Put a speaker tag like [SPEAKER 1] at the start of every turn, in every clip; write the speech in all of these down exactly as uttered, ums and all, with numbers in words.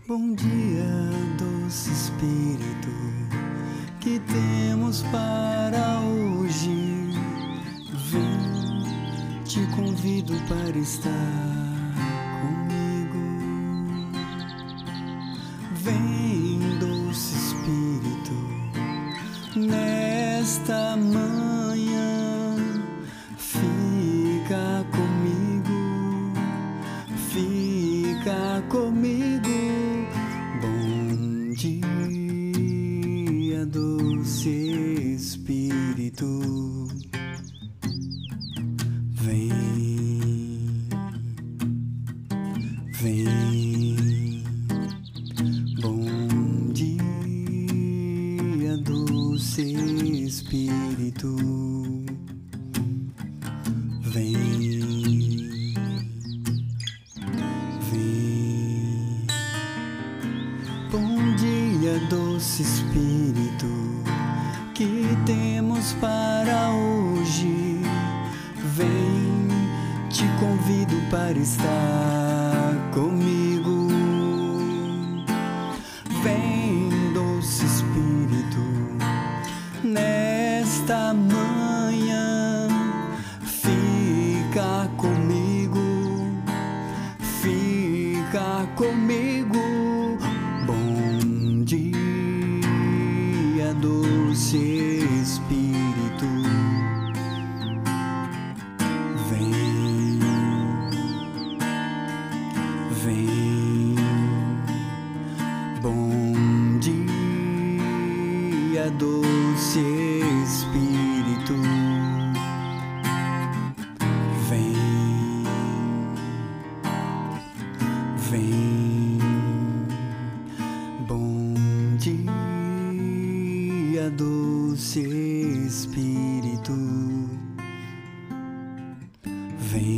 [SPEAKER 1] Bom dia, doce Espírito, que temos para hoje. Vem, te convido para estar comigo. Vem, doce Espírito, nesta manhã, fica comigo, fica comigo. Bom dia, doce Espírito, vem, vem. Bom dia, doce Espírito, vem, vem. Bom dia, doce Espírito, que temos para hoje. Vem, te convido para estar comigo. Vem, doce Espírito, nesta manhã, fica comigo, fica comigo. Bom dia, doce Espírito, vem, vem. Bom dia, doce Espírito, vem, vem. Bom dia, doce Espírito, vem,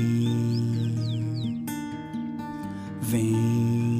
[SPEAKER 1] vem.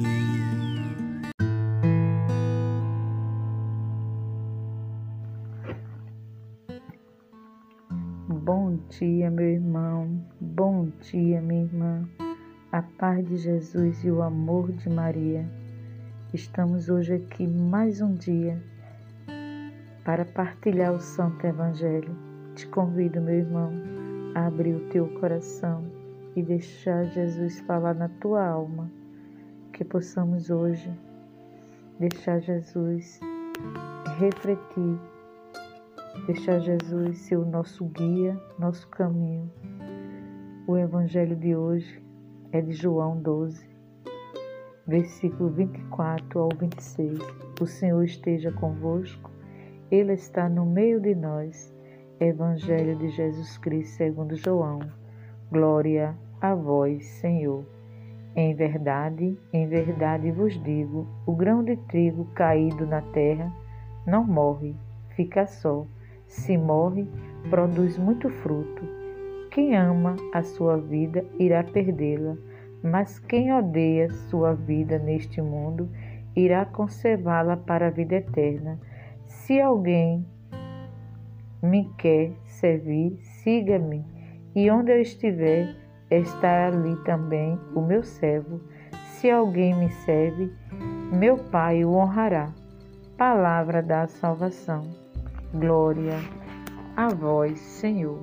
[SPEAKER 2] Bom dia, meu irmão, bom dia, minha irmã, a paz de Jesus e o amor de Maria. Estamos hoje aqui mais um dia para partilhar o Santo Evangelho. Te convido, meu irmão, a abrir o teu coração e deixar Jesus falar na tua alma, que possamos hoje deixar Jesus refletir, deixar Jesus ser o nosso guia, nosso caminho. O Evangelho de hoje é de João doze, versículo vinte e quatro ao vinte e seis. O Senhor esteja convosco, Ele está no meio de nós. Evangelho de Jesus Cristo segundo João. Glória a vós, Senhor. Em verdade, em verdade vos digo, o grão de trigo caído na terra não morre, fica só. Se morre, produz muito fruto. Quem ama a sua vida irá perdê-la, mas quem odeia sua vida neste mundo irá conservá-la para a vida eterna. Se alguém me quer servir, siga-me, e onde eu estiver, está ali também o meu servo. Se alguém me serve, meu Pai o honrará. Palavra da salvação. Glória a vós, Senhor.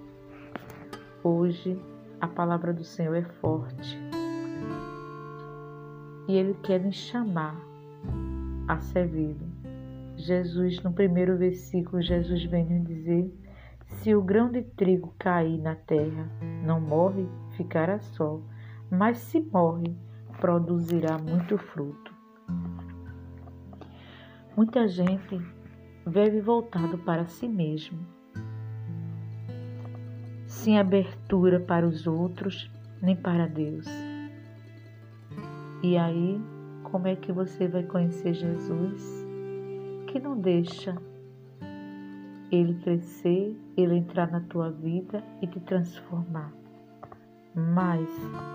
[SPEAKER 2] Hoje a palavra do Senhor é forte e Ele quer nos chamar a servi-lo. Jesus, no primeiro versículo, Jesus vem nos dizer: se o grão de trigo cair na terra, não morre, ficará só, mas se morre, produzirá muito fruto. Muita gente vive voltado para si mesmo, sem abertura para os outros, nem para Deus. E aí, como é que você vai conhecer Jesus, que não deixa Ele crescer, Ele entrar na tua vida e te transformar? Mas,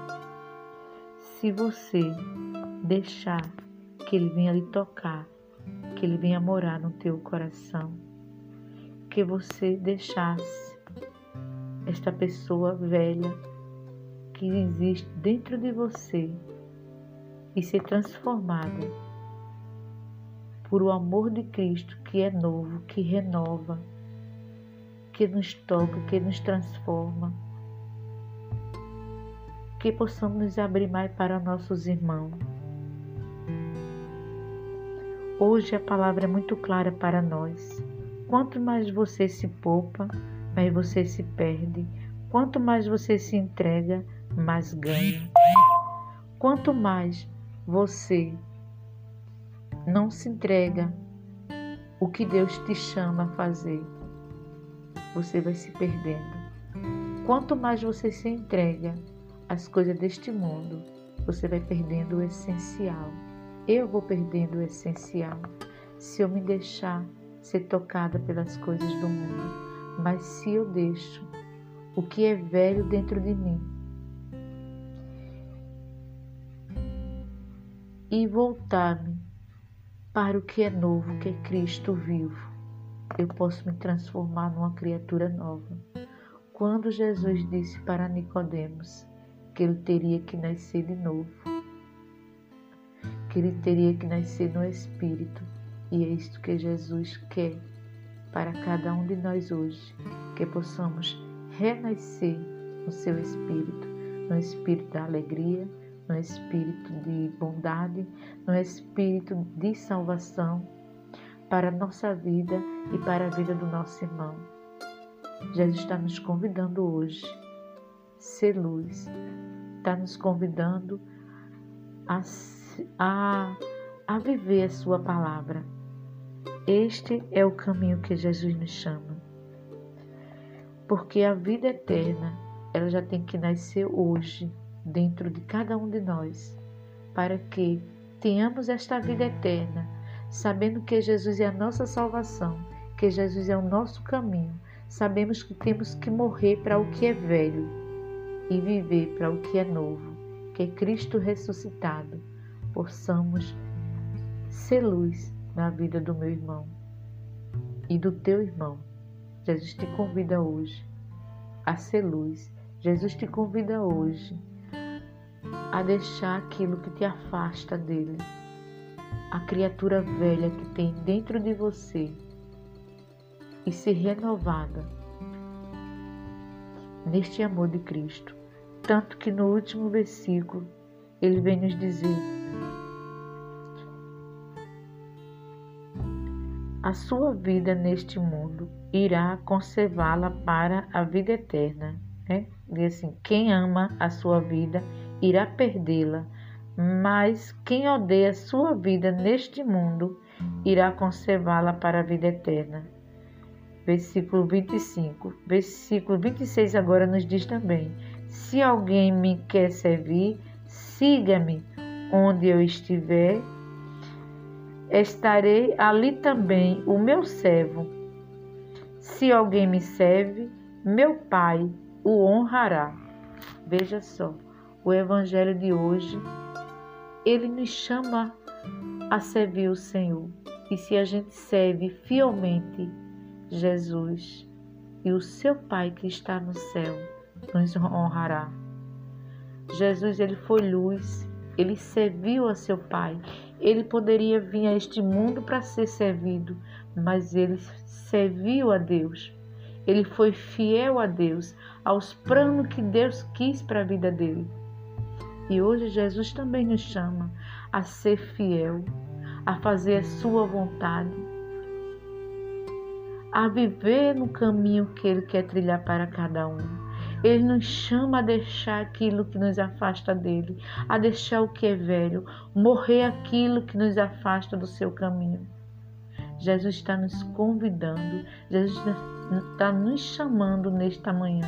[SPEAKER 2] se você deixar que Ele venha lhe tocar, que Ele venha morar no teu coração, que você deixasse esta pessoa velha que existe dentro de você e ser transformada por o amor de Cristo, que é novo, que renova, que nos toca, que nos transforma. Que possamos nos abrir mais para nossos irmãos. Hoje a palavra é muito clara para nós. Quanto mais você se poupa, mais você se perde. Quanto mais você se entrega, mais ganha. Quanto mais você não se entrega o que Deus te chama a fazer, você vai se perdendo. Quanto mais você se entrega às coisas deste mundo, você vai perdendo o essencial. Eu vou perdendo o essencial se eu me deixar ser tocada pelas coisas do mundo. Mas se eu deixo o que é velho dentro de mim e voltar-me para o que é novo, que é Cristo vivo, eu posso me transformar numa criatura nova. Quando Jesus disse para Nicodemos que ele teria que nascer de novo, que ele teria que nascer no Espírito, e é isto que Jesus quer para cada um de nós hoje, que possamos renascer no seu Espírito, no Espírito da alegria, no Espírito de bondade, no Espírito de salvação para a nossa vida e para a vida do nosso irmão. Jesus está nos convidando hoje a ser luz, está nos convidando a, a, a viver a sua palavra. Este é o caminho que Jesus nos chama. Porque a vida eterna, ela já tem que nascer hoje, dentro de cada um de nós, para que tenhamos esta vida eterna, sabendo que Jesus é a nossa salvação, que Jesus é o nosso caminho. Sabemos que temos que morrer para o que é velho e viver para o que é novo, que é Cristo ressuscitado. Possamos ser luz na vida do meu irmão e do teu irmão. Jesus te convida hoje a ser luz. Jesus te convida hoje a deixar aquilo que te afasta dele, a criatura velha que tem dentro de você, e ser renovada neste amor de Cristo. Tanto que no último versículo ele vem nos dizer: a sua vida neste mundo irá conservá-la para a vida eterna. Né? Diz assim: quem ama a sua vida irá perdê-la, mas quem odeia a sua vida neste mundo irá conservá-la para a vida eterna. Versículo vinte e cinco. Versículo vinte e seis agora nos diz também: se alguém me quer servir, siga-me onde eu estiver, estarei ali também o meu servo. Se alguém me serve, meu Pai o honrará. Veja só, o Evangelho de hoje, ele nos chama a servir o Senhor. E se a gente serve fielmente Jesus, e o seu Pai que está no céu nos honrará. Jesus, ele foi luz, ele serviu a seu Pai. Ele poderia vir a este mundo para ser servido, mas ele serviu a Deus. Ele foi fiel a Deus, aos planos que Deus quis para a vida dele. E hoje Jesus também nos chama a ser fiel, a fazer a sua vontade, a viver no caminho que ele quer trilhar para cada um. Ele nos chama a deixar aquilo que nos afasta dele, a deixar o que é velho, morrer aquilo que nos afasta do seu caminho. Jesus está nos convidando, Jesus está nos chamando nesta manhã.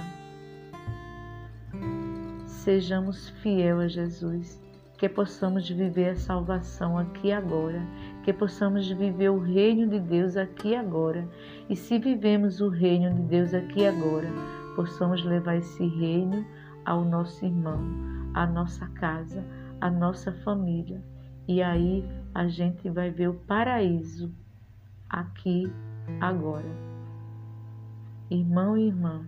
[SPEAKER 2] Sejamos fiéis a Jesus, que possamos viver a salvação aqui e agora, que possamos viver o reino de Deus aqui e agora. E se vivemos o reino de Deus aqui e agora, possamos levar esse reino ao nosso irmão, à nossa casa, à nossa família. E aí a gente vai ver o paraíso aqui agora. Irmão e irmã,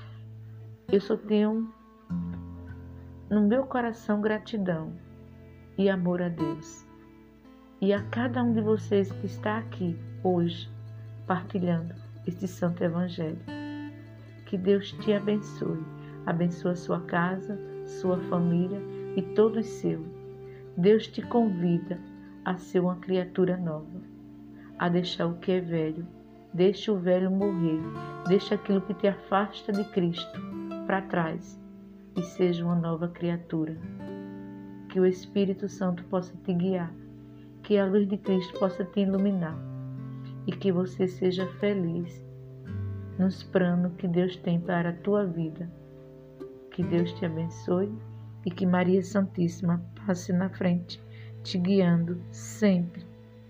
[SPEAKER 2] eu só tenho no meu coração gratidão e amor a Deus. E a cada um de vocês que está aqui hoje, partilhando este Santo Evangelho. Que Deus te abençoe. Abençoe a sua casa, sua família e todos seus. Deus te convida a ser uma criatura nova, a deixar o que é velho. Deixa o velho morrer. Deixa aquilo que te afasta de Cristo para trás e seja uma nova criatura. Que o Espírito Santo possa te guiar, que a luz de Cristo possa te iluminar e que você seja feliz nos planos que Deus tem para a tua vida. Que Deus te abençoe e que Maria Santíssima passe na frente, te guiando sempre.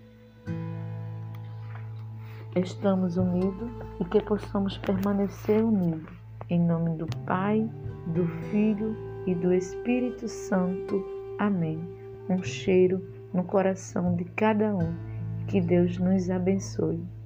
[SPEAKER 2] Estamos unidos e que possamos permanecer unidos. Em nome do Pai, do Filho e do Espírito Santo. Amém. Um cheiro no coração de cada um. Que Deus nos abençoe.